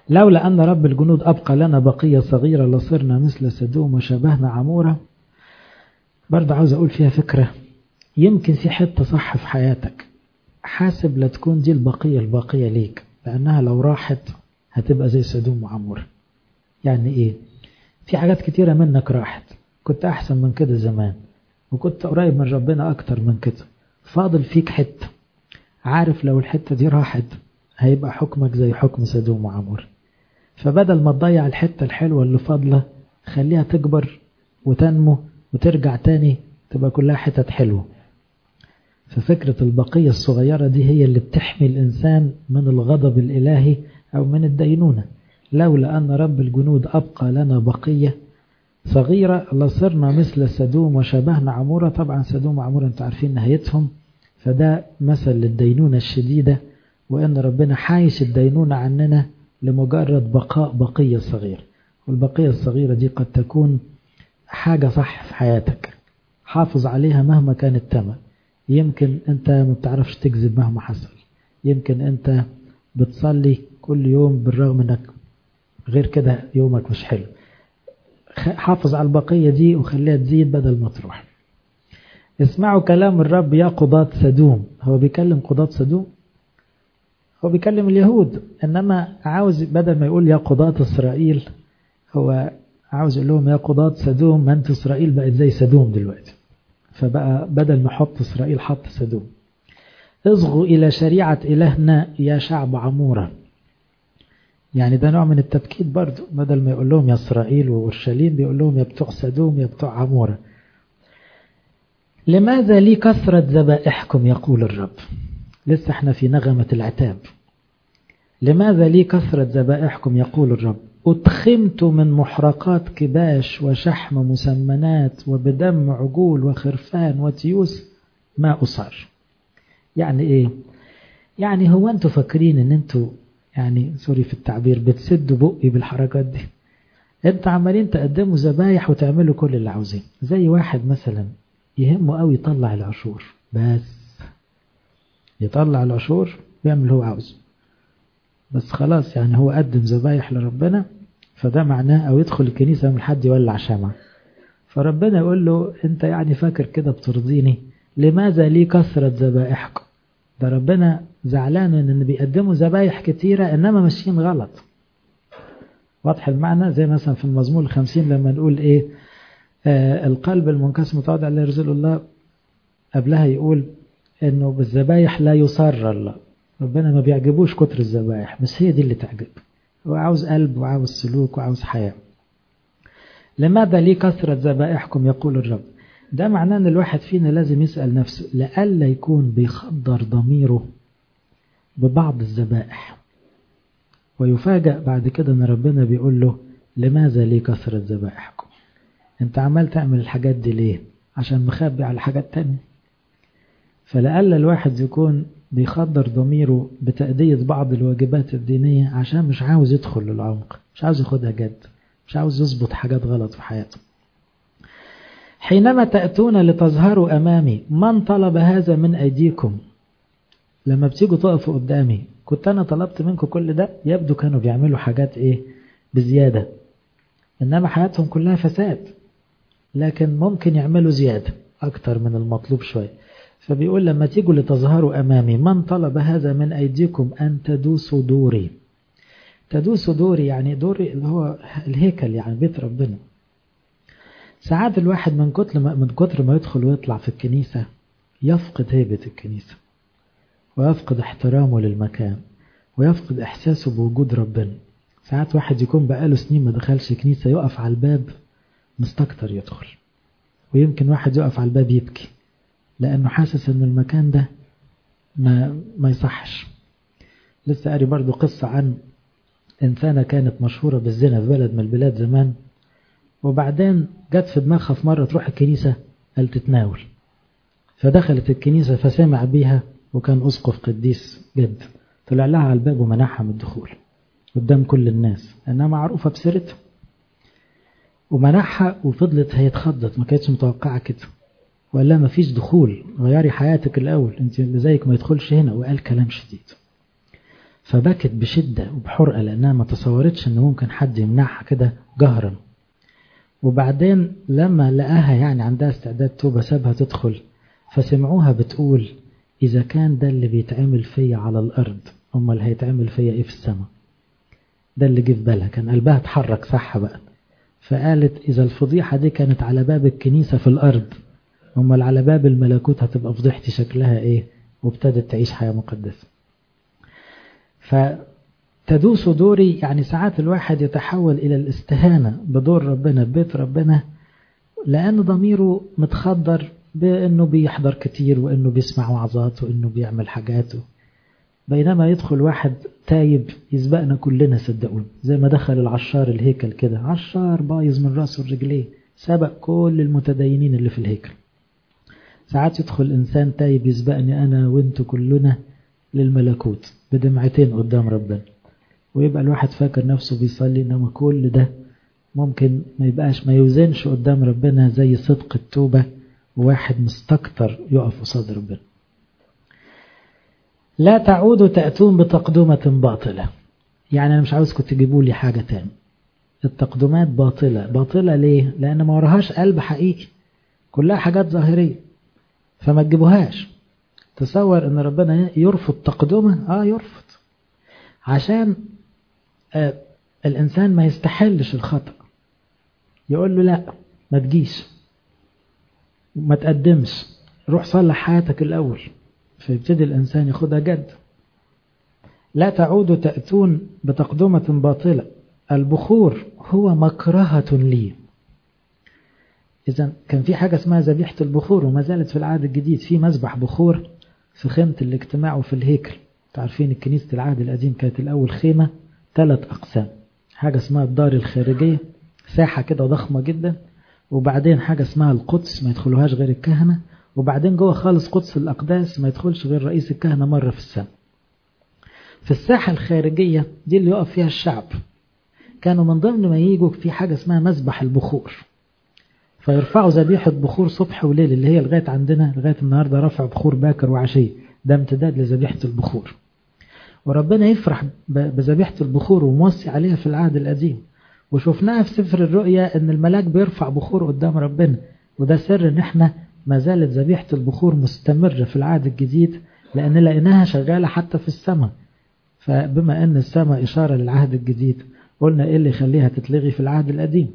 لولا أن رب الجنود أبقى لنا بقية صغيرة لصرنا مثل سدوم وشبهنا عمورة. برضه عاوز أقول فيها فكرة، يمكن في حتة صح في حياتك، حاسب لا تكون دي البقية ليك، لأنها لو راحت هتبقى زي سدوم وعمورة. يعني إيه؟ في حاجات كتيرة منك راحت، كنت أحسن من كده زمان، وكنت قريب من ربنا أكتر من كده، فاضل فيك حتة، عارف لو الحتة دي راحت هيبقى حكمك زي حكم سدوم وعمورة. فبدل ما تضيع الحتة الحلوة اللي فاضلة، خليها تكبر وتنمو وترجع تاني تبقى كلها حتت حلوة. ففكرة البقية الصغيرة دي هي اللي بتحمي الإنسان من الغضب الإلهي أو من الدينونة. لولا أن رب الجنود أبقى لنا بقية صغيرة لصرنا مثل سدوم وشبهنا عمورة. طبعا سدوم وعمورة انتوا عارفين نهايتهم، فده مثل للدينونة الشديدة، وأن ربنا حايش الدينونة عننا لمجرد بقاء بقية صغيرة. والبقية الصغيرة دي قد تكون حاجة صح في حياتك، حافظ عليها مهما كان الثمن. يمكن أنت ما بتعرفش تكذب مهما حصل، يمكن أنت بتصلي كل يوم بالرغم أنك غير كده يومك مش حلو. حافظ على البقية دي وخليها تزيد بدل ما تروح. اسمعوا كلام الرب يا قضاة سدوم. هو بيكلم قضاة سدوم؟ هو بيكلم اليهود، إنما عاوز بدل ما يقول يا قضاة إسرائيل، هو عاوز يقول لهم يا قضاة سدوم، ما أنت إسرائيل بقت زي سدوم دلوقتي، فبقى بدل ما حط إسرائيل حط سدوم. اصغوا إلى شريعة إلهنا يا شعب عمورة. يعني ده نوع من التبكيت برضو، بدل ما يقول لهم يا إسرائيل وأورشليم بيقول لهم يا بتوع سدوم يا بتوع عمورة. لماذا لي كثرة ذبائحكم يقول الرب؟ لسه احنا في نغمة العتاب. لماذا لي كثرة ذبائحكم يقول الرب؟ أتخمت من محرقات كباش وشحم مسمنات وبدم عجول وخرفان وتيوس ما أصر. يعني إيه؟ يعني هو أنتوا فاكرين أن أنتوا يعني سوري في التعبير بتسدوا بقي بالحركات دي؟ أنتوا عمالين تقدموا ذبايح وتعملوا كل اللي عاوزين. زي واحد مثلا يهمه قوي يطلع العشور، بس يطلع العشور بيعمل هو عاوزه، بس خلاص يعني هو قدم ذبايح لربنا، فده معناه أو يدخل الكنيسة من حد يولع شمع. فربنا يقول له أنت يعني فاكر كده بترضيني؟ لماذا لي كثرة ذبائحكم؟ ده ربنا زعلان ان بيقدموا ذبايح كتيرة انما ماشيين غلط. واضح المعنى؟ زي مثلا في المزمور 50 لما نقول ايه القلب المنكسر متواضع لا يرزق الله، قبلها يقول انه بالذبايح لا يسر الله. ربنا ما بيعجبوش كتر الذبايح، بس هي دي اللي تعجب، هو عاوز قلب وعاوز سلوك وعاوز حياة. لماذا لي كثرة ذبائحكم يقول الرب؟ ده معناه ان الواحد فينا لازم يسأل نفسه لألا يكون بيخدر ضميره ببعض الذبائح، ويفاجأ بعد كده ان ربنا بيقول له لماذا لي كثرة ذبائحكم؟ انت عمال تعمل الحاجات دي ليه؟ عشان مخبي على حاجات تانية. فلألا الواحد يكون بيخدر ضميره بتأدية بعض الواجبات الدينية عشان مش عاوز يدخل للعمق، مش عاوز ياخدها جد، مش عاوز يظبط حاجات غلط في حياته. حينما تأتون لتظهروا أمامي من طلب هذا من أيديكم؟ لما بتيجوا تقفوا قدامي كنت أنا طلبت منكم كل ده؟ يبدو كانوا بيعملوا حاجات إيه بزيادة، إنما حياتهم كلها فساد، لكن ممكن يعملوا زيادة أكتر من المطلوب شوية. فبيقول لما تيجوا لتظهروا أمامي من طلب هذا من أيديكم أن تدوسوا دوري. تدوسوا دوري يعني دوري اللي هو الهيكل، يعني بيت ربنا. ساعات الواحد من كتر ما يدخل ويطلع في الكنيسة يفقد هيبة الكنيسة، ويفقد احترامه للمكان، ويفقد إحساسه بوجود ربنا. ساعات واحد يكون بقاله سنين ما دخلش كنيسة يقف على الباب مستكتر يدخل، ويمكن واحد يقف على الباب يبكي لأنه حاسس أن المكان ده ما يصحش. لسه قاري برضو قصة عن إنسانة كانت مشهورة بالزنا في بلد من البلاد زمان، وبعدين جت في دماغها في مرة تروح الكنيسة قال تتناول، فدخلت الكنيسة فسمع بيها، وكان أسقف قديس جد، طلع لها على الباب ومنعها من الدخول قدام كل الناس لأنها معروفة بسيرتها، ومنعها، وفضلت هي اتخضت ما كانتش متوقعة كده، وقال لها ما فيش دخول، غيري حياتك الأول، انت اللي زيك ما يدخلش هنا، وقال كلام شديد. فبكت بشدة وبحرقة لأنها ما تصورتش أنه ممكن حد يمنعها كده جهرا. وبعدين لما لقاها يعني عندها استعداد توبة سابها تدخل، فسمعوها بتقول إذا كان ده اللي بيتعمل فيا على الأرض أما اللي هيتعمل فيا إيه في السماء. ده اللي جه في بالها، كان قلبها اتحرك صح بقى. فقالت إذا الفضيحة دي كانت على باب الكنيسة في الأرض أما على باب الملكوت هتبقى فضيحتي شكلها إيه. وابتدت تعيش حياة مقدسة. فتدوس دوري، يعني ساعات الواحد يتحول إلى الاستهانة بدور ربنا ببيت ربنا لأن ضميره متخدر بأنه بيحضر كتير وأنه بيسمع وعظات وأنه بيعمل حاجاته، بينما يدخل واحد تايب يسبقنا كلنا صدقون. زي ما دخل العشار الهيكل كده، عشار بايظ من راسه ورجليه، سبق كل المتدينين اللي في الهيكل. ساعات يدخل إنسان تايب يسبقني أنا وانتو كلنا للملكوت بدمعتين قدام ربنا، ويبقى الواحد فاكر نفسه بيصلي، إنما كل ده ممكن ما يوزنش قدام ربنا زي صدق التوبة وواحد مستكتر يقف قصاد ربنا. لا تعودوا تأتون بتقدمة باطلة. يعني أنا مش عاوزكم تجيبوا لي حاجة تاني. التقدمات باطلة. باطلة ليه؟ لأن ما وراهاش قلب حقيقي، كلها حاجات ظاهرية، فما تجيبوهاش. تصور أن ربنا يرفض تقدمة؟ يرفض عشان الإنسان ما يستحلش الخطأ، يقول له لا ما تجيش ما تقدمش، روح صلح حياتك الأول، فيبتدي الإنسان ياخدها جد. لا تعودوا تأتون بتقدمة باطلة. البخور هو مكرهة لي. إذا كان في حاجة اسمها ذبيحة البخور وما زالت في العهد الجديد، في مذبح بخور في خيمة الاجتماع وفي الهيكل. تعرفين الكنيسة العهد القديم كانت الأول خيمة 3 أقسام، حاجة اسمها الدار الخارجية، ساحة كده ضخمة جدا، وبعدين حاجة اسمها القدس ما يدخلوهاش غير الكهنة، وبعدين جوه خالص قدس الأقداس ما يدخلش غير رئيس الكهنة مرة في السنة. في الساحة الخارجية دي اللي يقف فيها الشعب، كانوا من ضمن ما ييجوا في حاجة اسمها مذبح البخور، فيرفعوا ذبيحة بخور صبح وليل، اللي هي لغاية عندنا لغاية النهاردة رفع بخور باكر وعشية، ده امتداد لذبيحة البخور. وربنا يفرح بذبيحة البخور وموصي عليها في العهد القديم، وشفناها في سفر الرؤيا ان الملاك بيرفع بخور قدام ربنا، وده سر ان احنا ما زالت ذبيحة البخور مستمرة في العهد الجديد، لان لقيناها شغالة حتى في السماء. فبما ان السماء اشارة للعهد الجديد، قلنا ايه اللي يخليها تتلغي في العهد القديم.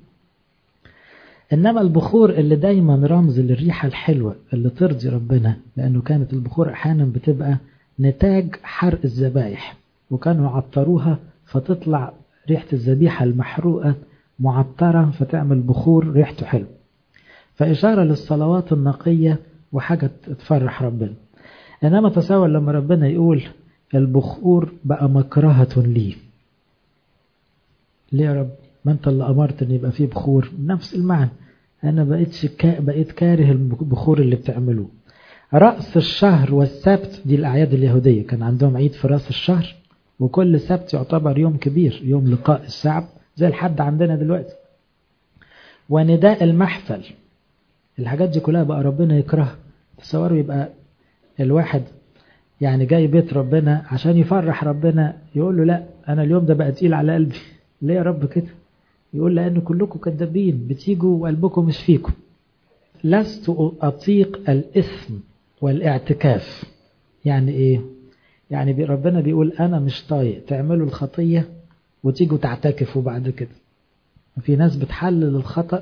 إنما البخور اللي دايما رمز للريحة الحلوة اللي ترضي ربنا، لأنه كانت البخور أحيانا بتبقى نتاج حرق الذبائح، وكانوا يعطروها فتطلع ريحة الذبيحة المحروقة معطرة فتعمل بخور ريحته حلو، فإشارة للصلوات النقية وحاجة تفرح ربنا. إنما تصور لما ربنا يقول البخور بقى مكرهة لي، ليه يا رب؟ ما انت اللي امرت ان يبقى فيه بخور. نفس المعنى، انا بقيت كاره البخور اللي بتعملوه. رأس الشهر والسبت دي الاعياد اليهودية، كان عندهم عيد في رأس الشهر، وكل سبت يعتبر يوم كبير، يوم لقاء الشعب زي الحد عندنا دلوقتي. ونداء المحفل، الحاجات دي كلها بقى ربنا يكرهها. تصوروا يبقى الواحد يعني جاي بيت ربنا عشان يفرح ربنا، يقول له لا انا اليوم ده بقى تقيل على قلبي. ليه يا رب كده؟ يقول لأن كلكم كذابين، بتيجوا وقلبكم مش فيكم. لست أطيق الإثم والاعتكاف. يعني إيه؟ يعني ربنا بيقول أنا مش طايق تعملوا الخطية وتيجوا تعتكفوا بعد كده. في ناس بتحلل الخطأ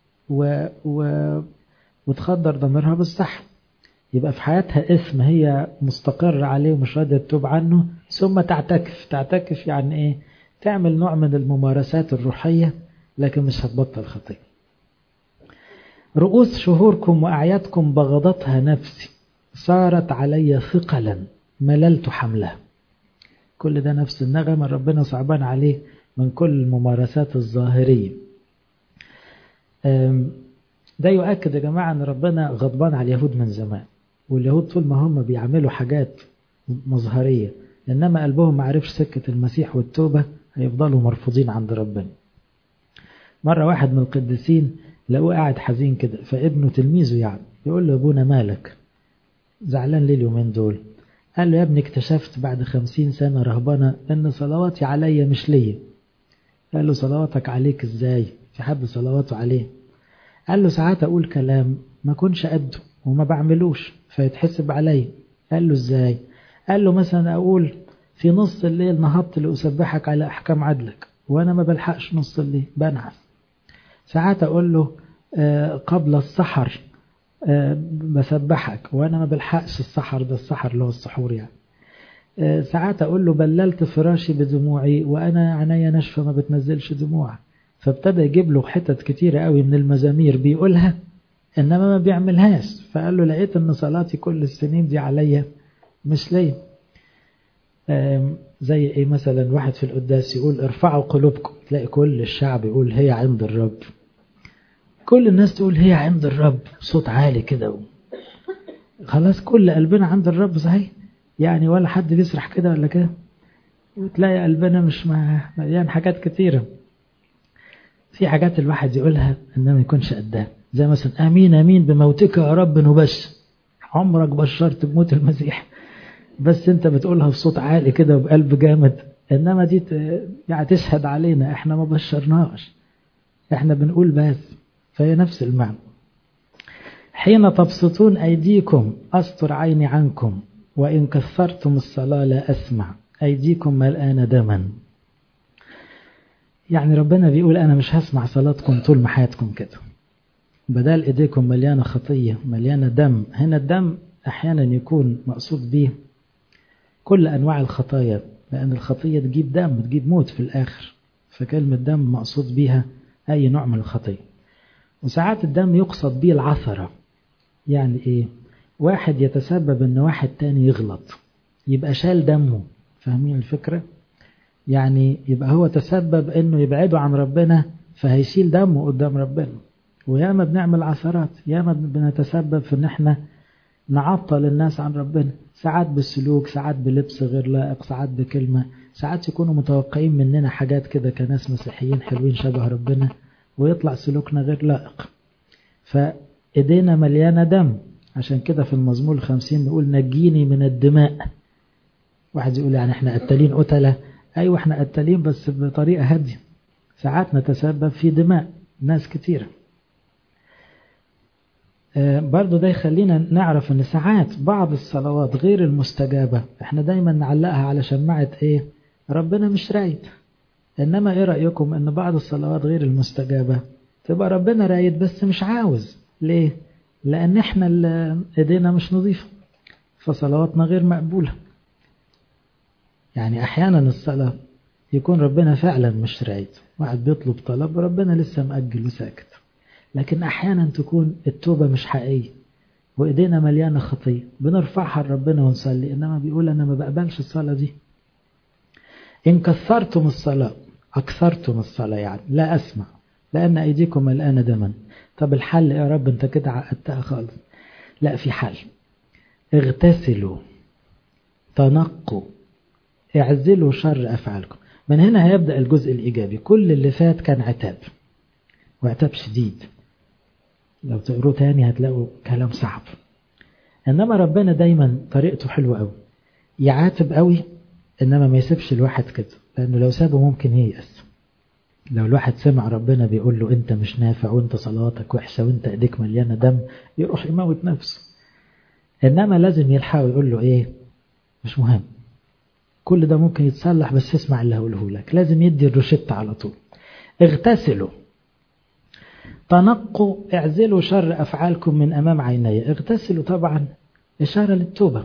وتخدر ضميرها بالصح، يبقى في حياتها إثم هي مستقرة عليه ومش راضية تتوب عنه، ثم تعتكف يعني إيه؟ تعمل نوع من الممارسات الروحية لكن مش هتبطل خطية. رؤوس شهوركم وأعيادكم بغضتها نفسي، صارت علي ثقلا مللت حملها. كل ده نفس النغمة، ربنا صعبان عليه من كل الممارسات الظاهرية. ده يؤكد يا جماعة أن ربنا غضبان على اليهود من زمان، واليهود طول ما هم بيعملوا حاجات مظهرية إنما قلبهم ما عرفش سكة المسيح والتوبة، هيفضلوا مرفوضين عند ربنا. مرة واحد من القديسين لقوه قاعد حزين كده، فابنه تلميذه يعني يقول له ابونا مالك زعلان ليه اليومين دول؟ قال له يا ابني اكتشفت بعد 50 سنة رهبنة ان صلواتي عليا مش ليا. قال له صلواتك عليك ازاي؟ في حد صلواته عليه؟ قال له ساعات اقول كلام ما كنش قده وما بعملوش فيتحسب عليا. قال له ازاي؟ قال له مثلا اقول في نص الليل نهضت لأسبحك على احكام عدلك وانا ما بلحقش نص الليل بنعس. ساعات اقول له قبل السحر بسبحك وانا ما بلحقش السحر، ده السحر اللي هو السحور يعني. ساعات اقول له بللت فراشي بدموعي وانا عينيا ناشفه ما بتنزلش دموع. فابتدى يجيب له حتت كتيره قوي من المزامير بيقولها انما ما بيعملهاش. فقال له لقيت ان صلاتي كل السنين دي عليا مش ليا. زي ايه مثلا؟ واحد في القداس يقول ارفعوا قلوبكم، تلاقي كل الشعب يقول هي عند الرب، كل الناس تقول هي عند الرب صوت عالي كده. خلاص كل قلبنا عند الرب صحيح يعني، ولا حد بيسرح كده ولا كده. وتلاقي قلبنا مش مليان حاجات كتيرة. في حاجات الواحد يقولها انما ما يكونش قدها، زي مثلا امين امين بموتك يا رب نبشر. عمرك بشرت بموت المسيح بس انت بتقولها بصوت عالي كده وبقلب جامد، انما دي يعني تشهد علينا احنا ما بشرناش، احنا بنقول بس. فهي نفس المعنى. حين تبسطون أيديكم أستر عيني عنكم وإن كثرتم الصلاة لا أسمع أيديكم ملآن دما. يعني ربنا بيقول أنا مش هسمع صلاتكم طول ما حياتكم كده، بدل إيديكم مليانة خطية مليانة دم. هنا الدم أحيانا يكون مقصود به كل أنواع الخطايا، لأن الخطية تجيب دم، تجيب موت في الآخر، فكلمة دم مقصود بيها أي نوع من الخطية. وساعات الدم يقصد به العثرة. يعني ايه؟ واحد يتسبب ان واحد تاني يغلط يبقى شال دمه، فاهمين الفكرة؟ يعني يبقى هو تسبب انه يبعده عن ربنا فهيشيل دمه قدام ربنا. وياما بنعمل عثرات، ياما بنتسبب في ان احنا نعطل الناس عن ربنا، ساعات بالسلوك، ساعات بلبس غير لائق، ساعات بكلمة، ساعات يكونوا متوقعين مننا حاجات كده كناس مسيحيين حلوين شبه ربنا ويطلع سلوكنا غير لائق. فإيدينا مليانة دم. عشان كده في المزمور 50 نقول نجيني من الدماء. واحد يقول يعني احنا قتالين قتلة، ايوه احنا قتالين بس بطريقة هادية، ساعات نتسبب في دماء ناس كتير. برضو ده يخلينا نعرف ان ساعات بعض الصلوات غير المستجابة احنا دايما نعلقها على شماعة ايه؟ ربنا مش رايد. انما ايه رأيكم ان بعض الصلوات غير المستجابة تبقى ربنا رايد بس مش عاوز؟ ليه؟ لان احنا اللي ايدينا مش نظيفة فصلواتنا غير مقبولة. يعني احيانا الصلاة يكون ربنا فعلا مش رايد، واحد بيطلب طلب ربنا لسه مأجل وساكت، لكن احيانا تكون التوبة مش حقيقية وايدينا مليانة خطية بنرفعها لربنا ونصلي، انما بيقول انا ما بقبلش الصلاة دي. ان كثرتم الصلاة، اكثرتم الصلاة يعني لا اسمع لان ايديكم ملآنة دما. طب الحل يا رب؟ انت كده عقدتها خالص. لا، في حل. اغتسلوا، تنقوا، اعزلوا شر افعالكم. من هنا هيبدأ الجزء الايجابي. كل اللي فات كان عتاب، وعتاب شديد، لو تقروا تاني هتلاقوا كلام صعب. انما ربنا دايما طريقته حلوة قوي، يعاتب قوي انما ما يسيبش الواحد كده، لانه لو سابه ممكن ييأس. لو الواحد سمع ربنا بيقول له انت مش نافع وانت صلاتك وحشة وانت ايديك مليانة دم، يروح يموت نفسه. انما لازم يلحق ويقول له ايه؟ مش مهم، كل ده ممكن يتصلح بس اسمع اللي هقوله لك. لازم يدي الروشتة على طول. اغتسلوا، تنقوا، اعزلوا شر أفعالكم من أمام عيني. اغتسلوا طبعا إشارة للتوبة.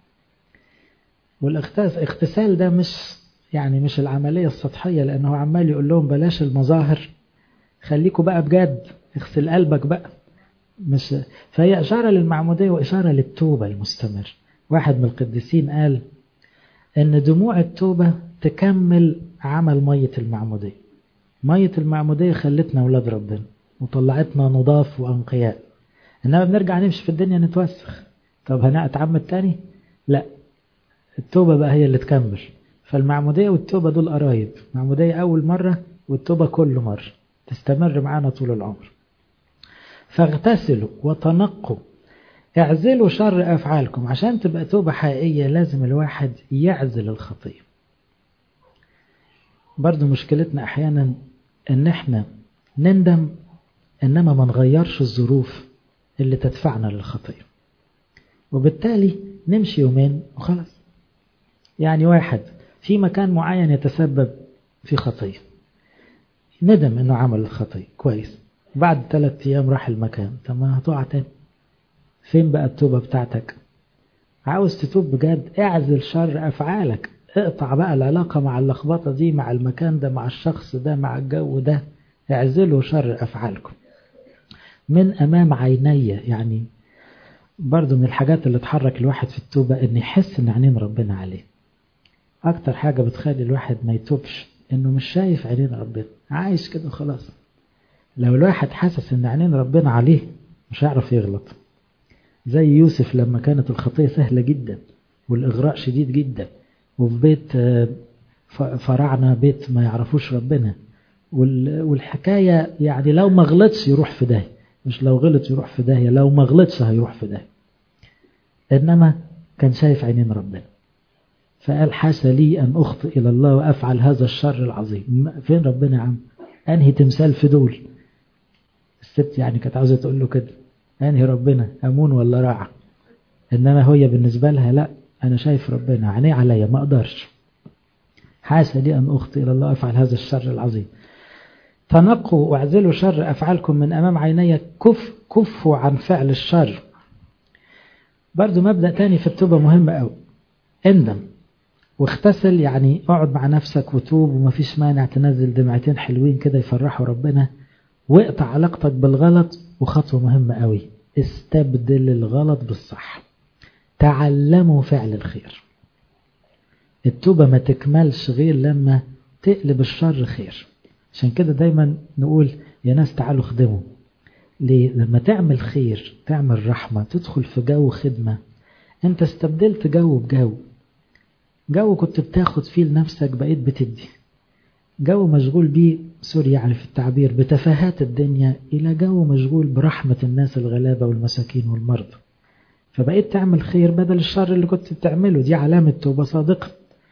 والاغتسال ده مش العملية السطحية، لأنه عمال يقول لهم بلاش المظاهر، خليكوا بقى بجد، اغسل قلبك بقى. فهي إشارة للمعمودية وإشارة للتوبة المستمر. واحد من القديسين قال إن دموع التوبة تكمل عمل مية المعمودية. مية المعمودية خلتنا أولاد ربنا وطلعتنا نضاف وأنقياء، إنما بنرجع نمشي في الدنيا نتوسخ. طب هنتعمد تاني؟ لا، التوبة بقى هي اللي تكمل. فالمعمودية والتوبة دول قرايب، معمودية أول مرة والتوبة كل مرة تستمر معانا طول العمر. فاغتسلوا وتنقوا اعزلوا شر أفعالكم. عشان تبقى توبة حقيقية لازم الواحد يعزل الخطية. برضو مشكلتنا أحيانا إن احنا نندم إنما ما نغيرش الظروف اللي تدفعنا للخطية، وبالتالي نمشي يومين وخلاص. يعني واحد في مكان معين يتسبب في خطية، ندم إنه عمل الخطية كويس، بعد 3 أيام راح المكان، طب ما هتقع تاني. فين بقى التوبة بتاعتك؟ عاوز تتوب بجد، اعزل شر أفعالك، اقطع بقى العلاقة مع اللخبطة دي، مع المكان ده، مع الشخص ده، مع الجو ده. اعزلوا شر أفعالكم من أمام عيني. يعني برضو من الحاجات اللي تحرك الواحد في التوبة إن يحس إن عينين ربنا عليه. أكتر حاجة بتخلي الواحد ما يتوبش إنه مش شايف عينين ربنا، عايش كده خلاص. لو الواحد حاسس إن عينين ربنا عليه مش هيعرف يغلط. زي يوسف لما كانت الخطية سهلة جدا والإغراء شديد جدا، وفي بيت فراعنة، بيت ما يعرفوش ربنا، والحكاية يعني لو ما غلطش يروح في داهية، مش لو غلط يروح في داهية، لو ما غلطش هيروح في داهية. إنما كان شايف عينين ربنا، فقال حاشا لي أن أخطئ إلى الله وأفعل هذا الشر العظيم. فين ربنا يا عم؟ أنهي تمثال في دول؟ الست يعني كانت عاوزة تقول له كده، أنهي ربنا، أمون ولا راعى؟ إنما هي بالنسبة لها لا، أنا شايف ربنا عينيه عليا، ما أقدرش. حاشا لي أن أخطئ إلى الله وأفعل هذا الشر العظيم. تنقوا واعزلوا شر أفعالكم من أمام عيني، كفوا عن فعل الشر. برضو مبدأ تاني في التوبة مهم أوي، اندم واغتسل. يعني اقعد مع نفسك وتوب، ومفيش مانع تنزل دمعتين حلوين كده يفرحوا ربنا، واقطع علاقتك بالغلط. وخطوة مهمة قوي، استبدل الغلط بالصح. تعلموا فعل الخير. التوبة ما تكملش غير لما تقلب الشر خير. عشان كده دايما نقول يا ناس تعالوا خدموا. ليه؟ لما تعمل خير، تعمل رحمة، تدخل في جو خدمة، انت استبدلت جو بجو. جو كنت بتاخد فيه لنفسك بقيت بتدي. جو مشغول بيه، سوري يعني في التعبير، بتفاهات الدنيا، إلى جو مشغول برحمة الناس الغلابة والمساكين والمرضى. فبقيت تعمل خير بدل الشر اللي كنت بتعمله. دي علامة توبة صادقة.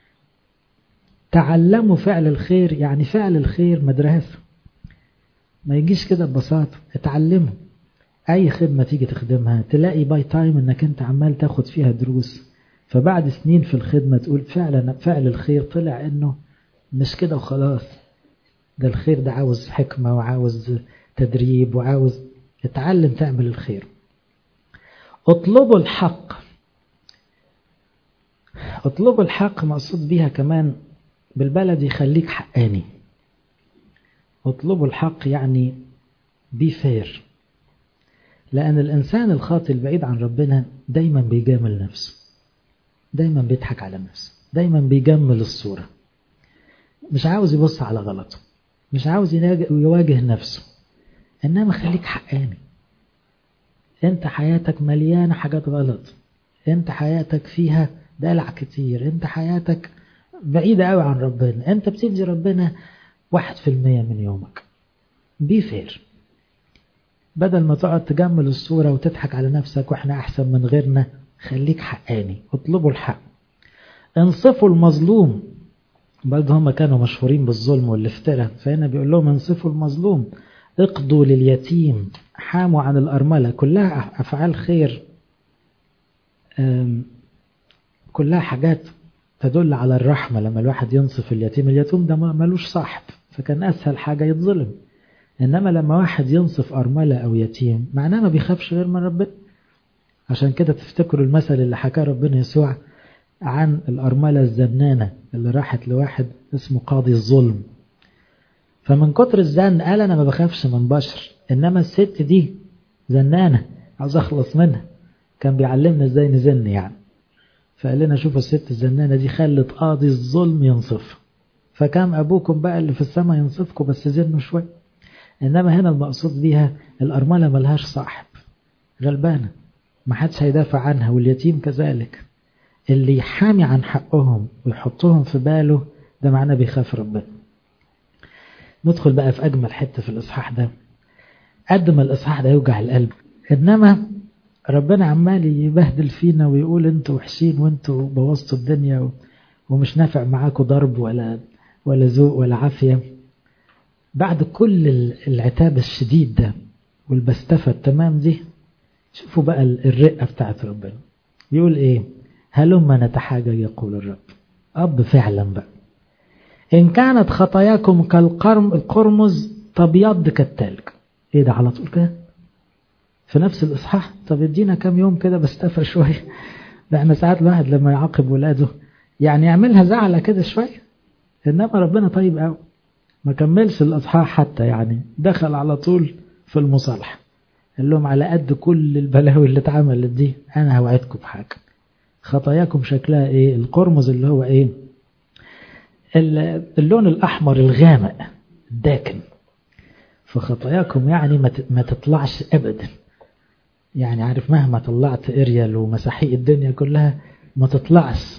تعلموا فعل الخير. يعني فعل الخير مدرسة، ما يجيش كده ببساطة، اتعلموا. أي خدمة تيجي تخدمها تلاقي باي تايم انك انت عمال تاخد فيها دروس، فبعد سنين في الخدمة تقول فعلا فعل الخير طلع انه مش كده وخلاص، ده الخير ده عاوز حكمة وعاوز تدريب وعاوز اتعلم تعمل الخير. اطلبوا الحق. اطلبوا الحق مقصود بيها كمان بالبلدي خليك حقاني. اطلبوا الحق يعني بي فير. لأن الإنسان الخاطئ البعيد عن ربنا دايما بيجامل نفسه، دايما بيضحك على نفسه، دايما بيجمل الصورة، مش عاوز يبص على غلطه، مش عاوز يواجه نفسه. إنما خليك حقاني. انت حياتك مليانة حاجات غلط، انت حياتك فيها دلع كتير، انت حياتك بعيدة قوي عن ربنا، انت بتدي ربنا 1% من يومك. بي فير. بدل ما تقعد تجمل الصورة وتضحك على نفسك واحنا احسن من غيرنا، خليك حقاني. اطلبوا الحق. انصفوا المظلوم. برضه هم كانوا مشهورين بالظلم والافتراء، فهنا بيقول لهم انصفوا المظلوم، اقضوا لليتيم، حاموا عن الأرملة. كلها أفعال خير، كلها حاجات تدل على الرحمة. لما الواحد ينصف اليتيم، اليتيم ده ملوش صاحب، فكان أسهل حاجة يتظلم. إنما لما واحد ينصف أرملة أو يتيم، معناه ما بيخافش غير من ربنا. عشان كده تفتكروا المثل اللي حكاه ربنا يسوع عن الأرملة الزنانة اللي راحت لواحد اسمه قاضي الظلم، فمن كتر الزن قال أنا ما بخافش من بشر، إنما الست دي زنانة عاوز أخلص منها. كان بيعلمنا إزاي نزن يعني. فقال لنا شوف الست الزنانة دي خلت قاضي الظلم ينصف، فكام أبوكم بقى اللي في السماء ينصفكم، بس زنوا شوي. إنما هنا المقصود بيها الأرملة ملهاش صاحب، غلبانة، ما حدش هيدافع عنها، واليتيم كذلك. اللي يحامي عن حقهم ويحطهم في باله ده معناه بيخاف ربنا. ندخل بقى في أجمل حتة في الإصحاح ده. قد ما الإصحاح ده يوجع القلب، إنما ربنا عمال يبهدل فينا ويقول انتوا وحشين وانتوا بوظتوا الدنيا ومش نافع معاكم ضرب ولا ذوق ولا عافية. بعد كل العتاب الشديد ده والبستفة التمام دي، شوفوا بقى الرقة بتاعت ربنا. يقول ايه؟ هلما نتحاجج يقول الرب. أب فعلا بقى. إن كانت خطاياكم كالقرمز تبيض كالتلج. ايه ده على طول كده في نفس الإصحاح؟ طب ادينا كام يوم كده بستفر شوية. ده احنا ساعات الواحد لما يعاقب ولاده يعني يعملها زعلة كده شوية، إنما ربنا طيب قوي ما كملش الأصحاح حتى، يعني دخل على طول في المصالحة. قال لهم على قد كل البلاوي اللي اتعملت دي أنا هوعدكم بحاجة. خطاياكم شكلها ايه؟ القرمز اللي هو ايه؟ اللون الأحمر الغامق الداكن. فخطاياكم يعني ما تطلعش أبدا. يعني عارف مهما طلعت إريال ومساحيق الدنيا كلها ما تطلعش.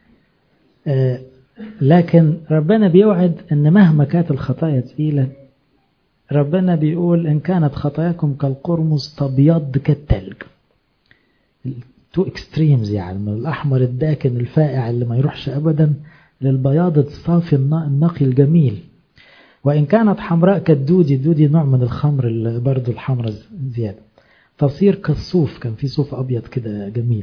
لكن ربنا بيوعد ان مهما كانت الخطايا تقيلة، ربنا بيقول ان كانت خطاياكم كالقرمز تبيض كالتلج. تو اكستريمز، يعني من الأحمر الداكن الفائع اللي ما يروحش أبدا للبياض الصافي النقي الجميل. وإن كانت حمراء كالدودي، الدودي نوع من الخمر اللي برضو الحمرة زيادة، تصير كالصوف. كان في صوف أبيض كده جميل.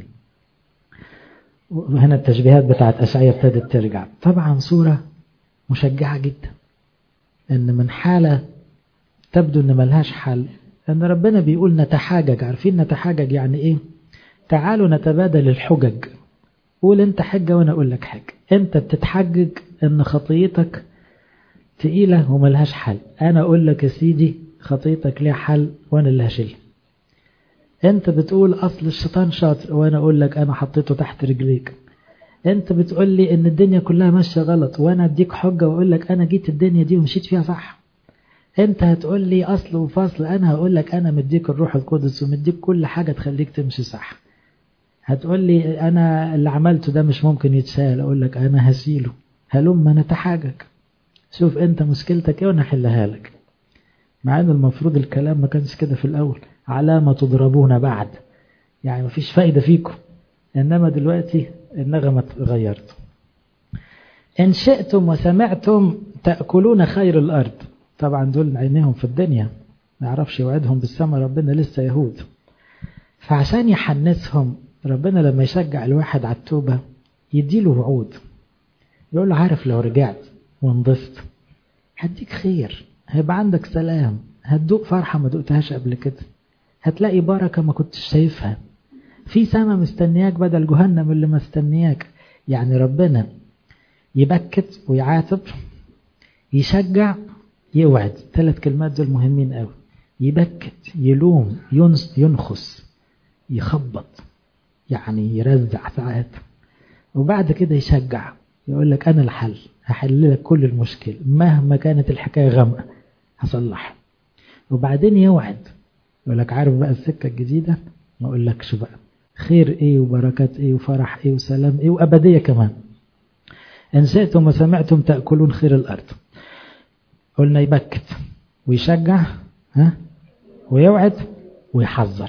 وهنا التشبيهات بتاعت أشعياء ابتدت ترجع. طبعا صورة مشجعة جدا، إن من حالة تبدو إن ملهاش حل، إن ربنا بيقول نتحاجج. عارفين نتحاجج يعني إيه؟ تعالوا نتبادل الحجج. قول أنت حجة وأنا أقول لك حجة. أنت بتتحجج إن خطيتك تقيلة وملهاش حل، أنا أقول لك يا سيدي خطيتك ليها حل وأنا اللي هشيلها. أنت بتقول أصل الشيطان شاطر وأنا أقول لك أنا حطيته تحت رجليك. أنت بتقول لي إن الدنيا كلها ماشية غلط وأنا أديك حجة وأقول لك أنا جيت الدنيا دي ومشيت فيها صح. أنت هتقول لي أصل وفصل، أنا هقول لك أنا مديك الروح القدس ومديك كل حاجة تخليك تمشي صح. هتقول لي أنا اللي عملته ده مش ممكن يتشال، أقول لك أنا هسيله. هلما نتحاجج. شوف أنت مشكلتك إيه وأنا أحلها لك. مع أن المفروض الكلام ما كانش كده في الأول. على ما تضربون بعد، يعني ما فيش فايدة فيكم. إنما دلوقتي النغمة غيرت. إن شئتم وسمعتم تأكلون خير الأرض. طبعا دول عينيهم في الدنيا، ما يعرفش يوعدهم بالسماء، ربنا لسه يهود. فعشان يحنسهم ربنا لما يشجع الواحد على التوبة يديله وعود. يقول له عارف لو رجعت وانضفت هديك خير، هيبقى عندك سلام، هتدوق فرحة ما دقتهاش قبل كده، هتلاقي بركة ما كنتش شايفها، في سما مستنياك بدل جهنم اللي مستنياك. يعني ربنا يبكت ويعاتب، يشجع، يوعد. 3 كلمات دول مهمين قوي. يبكت، يلوم، ينخس، يخبط، يعني يرزع ساعات. وبعد كده يشجع، يقول لك أنا الحل، هحل لك كل المشكلة مهما كانت الحكاية غامقة هصلح. وبعدين يوعد، يقول لك عارف بقى السكة الجديدة، ما أقول لكش بقى خير إيه وبركات إيه وفرح إيه وسلام إيه وأبدية كمان. إن شئتم وسمعتم تأكلون خير الأرض. قلنا يبكت ويشجع ويوعد ويحذر.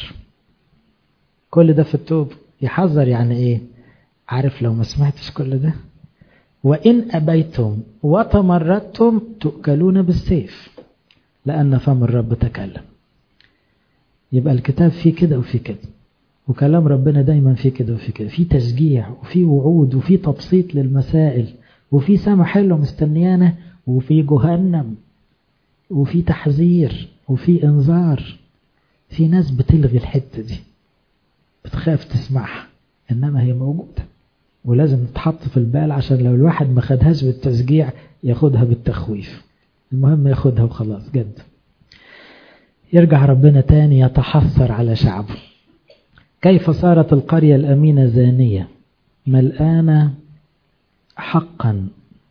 كل ده في التوب. يحذر يعني إيه؟ عارف لو ما سمعتش كل ده، وإن أبيتم وتمردتم تؤكلون بالسيف لأن فم الرب تكلم. يبقى الكتاب فيه كده وفيه كده، وكلام ربنا دايما فيه كده وفيه كده. فيه تشجيع وفيه وعود وفيه تبسيط للمسائل وفيه سما حلوة مستنيانا وفيه جهنم وفيه تحذير وفيه انذار. في ناس بتلغي الحتة دي، بتخاف تسمعها، إنما هي موجودة ولازم تتحط في البال، عشان لو الواحد ما خدهاش بالتشجيع ياخدها بالتخويف. المهم ياخدها وخلاص جد. يرجع ربنا تاني يتحسر على شعبه. كيف صارت القرية الأمينة زانية ملآنة حقا،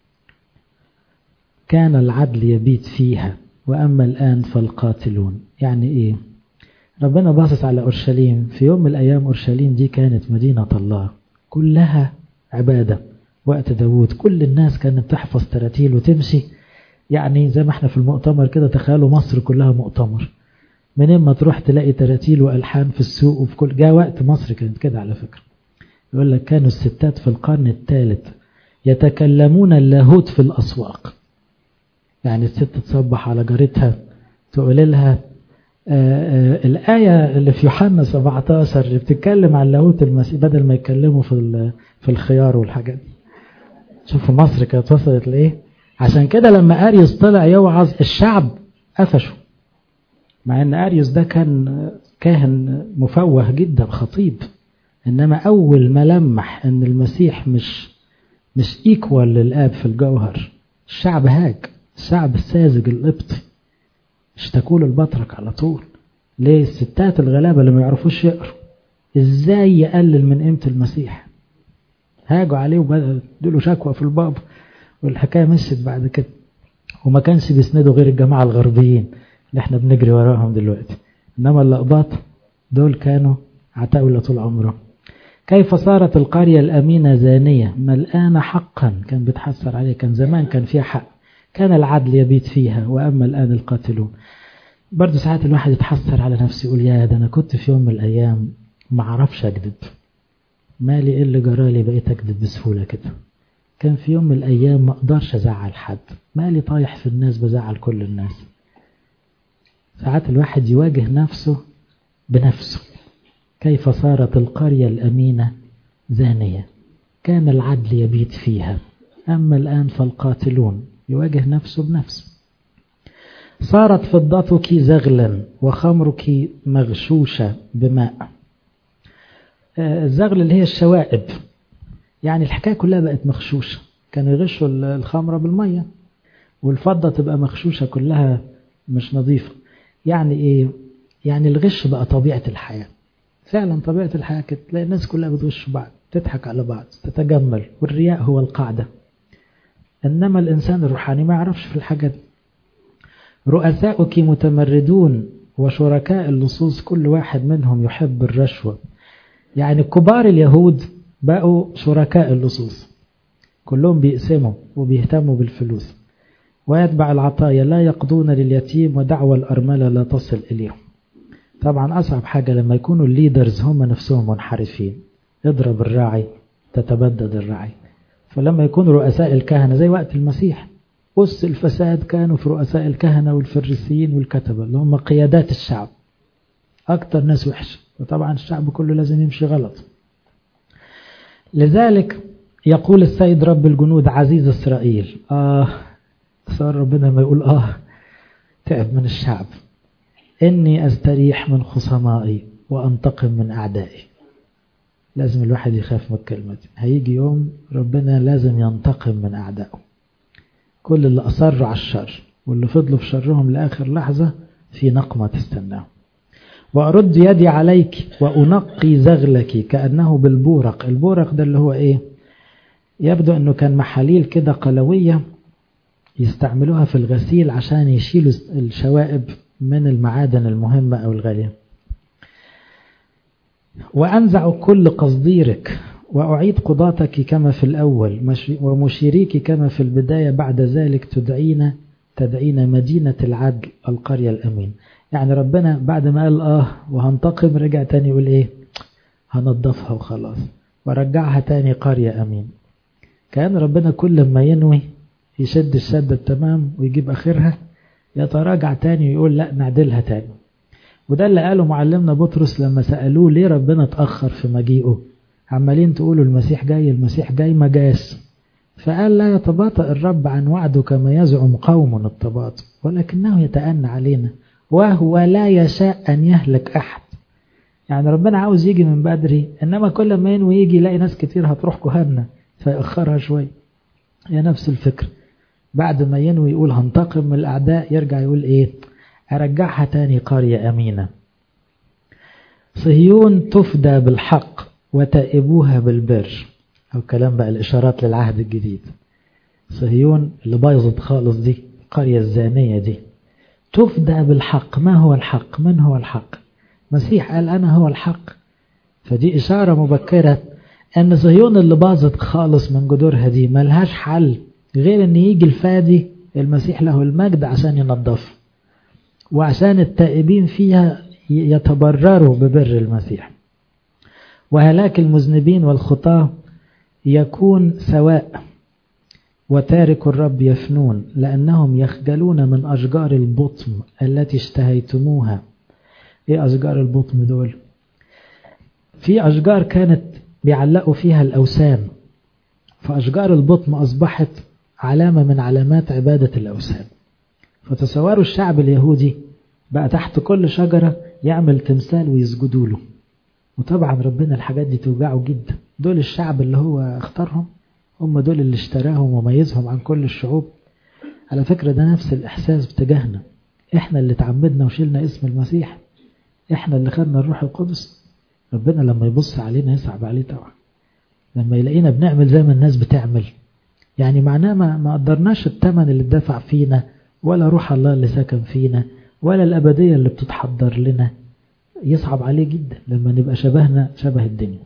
كان العدل يبيت فيها، وأما الآن فالقاتلون. يعني إيه؟ ربنا باصص على أورشليم. في يوم من الأيام أورشليم دي كانت مدينة الله، كلها عبادة. وقت داود كل الناس كانت تحفظ تراتيل وتمشي، يعني زي ما احنا في المؤتمر كده، تخيلوا مصر كلها مؤتمر، منين ما تروح تلاقي تراتيل وألحان في السوق وفي كل جاء وقت مصر كانت كده على فكرة. يقول لك كانوا الستات في القرن الثالث يتكلمون اللاهوت في الأسواق. يعني الست تصبح على جارتها تقول لها الآية اللي في يوحنا 17 اللي بتتكلم عن لاهوت المسيح بدل ما يتكلموا في الخيار والحاجات. شوفوا مصر كانت وصلت لإيه. عشان كده لما أريوس طلع يوعظ الشعب قفشوا، مع ان أريوس ده كان كاهن مفوه جدا خطيب، انما اول ما لمح ان المسيح مش ايكوال للآب في الجوهر، الشعب هاج، الشعب الساذج القبطي اشتكوا له البطرك على طول. ليه؟ الستات الغلابة اللي ما يعرفوش يقروا ازاي يقلل من قيمة المسيح، هاجوا عليه وبدأوا له شكوى في البابا، والحكاية مشت بعد كده. وما كانش بيسندوا غير الجماعة الغربيين اللي احنا بنجري وراهم دلوقتي، انما اللقباط دول كانوا عتاولة طول عمرهم. كيف صارت القرية الأمينة زانية ملآنة حقا؟ كان بتحسر عليه، كان زمان كان فيها حق، كان العدل يبيت فيها، وأما الآن القاتلون. برضو ساعات الواحد يتحسر على نفسه يقول يا ده أنا كنت في يوم من الأيام ما عرفش أكذب، مالي إيه اللي جرالي بقيت أكذب بسهولة كده. كان في يوم من الأيام ما أقدرش أزعل حد، مالي طايح في الناس بزعل كل الناس. ساعات الواحد يواجه نفسه بنفسه. كيف صارت القرية الأمينة زانية كان العدل يبيت فيها، أما الآن فالقاتلون. يواجه نفسه بنفسه. صارت فضتك زغلا وخمرك مغشوشة بماء. الزغل اللي هي الشوائب، يعني الحكاية كلها بقت مغشوشة. كانوا يغشوا الخمرة بالمية، والفضة تبقى مغشوشة كلها مش نظيفة. يعني إيه؟ يعني الغش بقى طبيعة الحياة. فعلا طبيعة الحياة كده، تلاقي الناس كلها بتغش بعض، تضحك على بعض، تتجمل، والرياء هو القاعدة. إنما الإنسان الروحاني ما يعرفش في الحاجات. رؤساؤك متمردون وشركاء اللصوص كل واحد منهم يحب الرشوة. يعني كبار اليهود بقوا شركاء اللصوص، كلهم بيقسموا وبيهتموا بالفلوس ويتبع العطايا، لا يقضون لليتيم ودعوى الأرملة لا تصل إليهم. طبعا أصعب حاجة لما يكونوا الليدرز هم نفسهم منحرفين. اضرب الراعي تتبدد الراعي. فلما يكونوا رؤساء الكهنة زي وقت المسيح، أس الفساد كانوا في رؤساء الكهنة والفريسيين والكتبة اللي هم قيادات الشعب، أكتر ناس وحشة، وطبعا الشعب كله لازم يمشي غلط. لذلك يقول السيد رب الجنود عزيز إسرائيل. صار ربنا ما يقول تعب من الشعب. إني أستريح من خصمائي وأنتقم من أعدائي. لازم الواحد يخاف من الكلمة دي. هيجي يوم ربنا لازم ينتقم من أعدائه، كل اللي أصروا على الشر واللي فضلوا في شرهم لآخر لحظة في نقمة تستناه. وأرد يدي عليك وأنقي زغلك كأنه بالبورق. البورق ده اللي هو إيه؟ يبدو أنه كان محاليل كده قلوية يستعملوها في الغسيل عشان يشيلوا الشوائب من المعادن المهمة أو الغالية. وأنزع كل قصديرك وأعيد قضاتك كما في الأول ومشيريك كما في البداية. بعد ذلك تدعين مدينة العدل القرية الأمين. يعني ربنا بعد ما قال وهنتقم رجع تاني يقول إيه؟ هنضفها وخلاص ورجعها تاني قرية أمين. كان ربنا كل ما ينوي يشد الشدة التمام ويجيب آخرها يتراجع تاني ويقول لا نعدلها تاني. وده اللي قاله معلمنا بطرس لما سألوه ليه ربنا تأخر في مجيئه؟ عمالين تقولوا المسيح جاي المسيح جاي، ما جاش. فقال لا يتباطأ الرب عن وعده كما يزعم قوم التباطؤ، ولكنه يتأنى علينا وهو لا يشاء أن يهلك أحد. يعني ربنا عاوز يجي من بدري، إنما كل ما ينوي يجي يلاقي ناس كتير هتروح جهنم فيأخرها شوي. هي نفس الفكرة، بعد ما ينوي يقول هنتقم من الأعداء يرجع يقول إيه؟ أرجعها تاني قرية أمينة. صهيون تفدى بالحق وتائبوها بالبر. أو كلام بقى الإشارات للعهد الجديد. صهيون اللي بايظت خالص دي، القرية الزانية دي، تفدى بالحق. ما هو الحق؟ من هو الحق؟ مسيح قال أنا هو الحق. فدي إشارة مبكرة أن صهيون اللي باظت خالص من جذورها دي ملهاش حل غير أن يجي الفادي المسيح له المجد عشان ينظف. وعشان التائبين فيها يتبرروا ببر المسيح. وهلاك المذنبين والخطاة يكون سواء، وتارك الرب يفنون، لأنهم يخجلون من أشجار البطم التي اشتهيتموها. إيه أشجار البطم دول؟ في أشجار كانت بيعلقوا فيها الأوثان، فأشجار البطم أصبحت علامة من علامات عبادة الأوثان. فتصوروا الشعب اليهودي بقى تحت كل شجرة يعمل تمثال ويسجدوا له. وطبعا ربنا الحاجات دي توجعه جدا. دول الشعب اللي هو اختارهم، هم دول اللي اشتراهم وميزهم عن كل الشعوب. على فكرة ده نفس الإحساس بتجاهنا، احنا اللي تعمدنا وشيلنا اسم المسيح، احنا اللي خدنا الروح القدس. ربنا لما يبص علينا يصعب عليه طبعا، لما يلاقينا بنعمل زي ما الناس بتعمل، يعني معناه ما قدرناش الثمن اللي اتدفع فينا، ولا روح الله اللي سكن فينا، ولا الأبدية اللي بتتحضر لنا. يصعب عليه جدا لما نبقى شبهنا شبه الدنيا.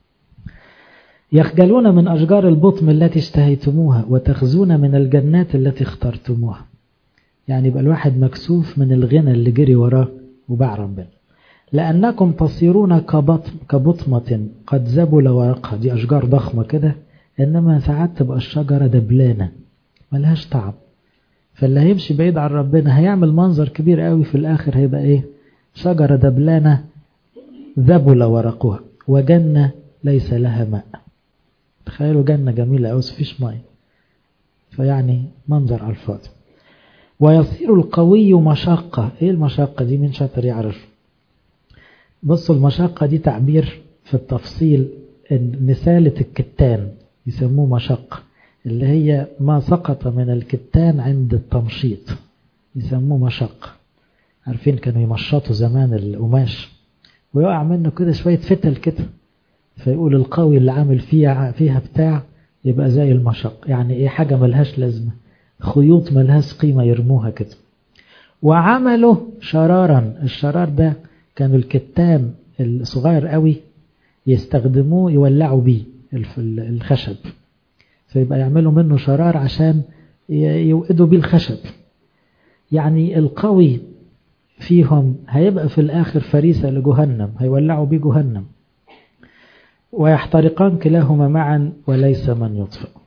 يخجلون من أشجار البطم التي اشتهيتموها، وتخزون من الجنات التي اخترتموها. يعني يبقى الواحد مكسوف من الغنى اللي جري وراه وباع ربنا. لأنكم تصيرون كبطمة قد زبل ورقها. دي أشجار ضخمة كده، إنما ساعات تبقى الشجرة دبلانة ملهاش طعم. فاللي هيمشي بعيد عن ربنا هيعمل منظر كبير قوي، في الآخر هيبقى إيه؟ شجرة دبلانة ذبل ورقها، وجنة ليس لها ماء. تخيلوا جنة جميلة أو فيش ماء، فيعني منظر على الفاضي. ويصير القوي مشقة. إيه المشقة دي؟ من شاطر يعرف. بصوا المشقة دي تعبير في التفصيل مسالة الكتان، يسموه مشقة، اللي هي ما سقط من الكتان عند التمشيط يسموه مشقة. عارفين كانوا يمشطوا زمان القماش ويقع منه كده شوية فتل كده، فيقول القوي اللي عامل فيها بتاع يبقى زي المشق. يعني ايه؟ حاجة ملهاش لازمة، خيوط ملهاش قيمة يرموها كده. وعمله شرارا. الشرار ده كانوا الكتان الصغير قوي يستخدموه يولعوا بيه الخشب، فيبقى يعملوا منه شرار عشان يوقدوا بيه الخشب. يعني القوي فيهم هيبقى في الآخر فريسة لجهنم، هيولعوا بيه جهنم. ويحترقان كلاهما معا وليس من يطفئ.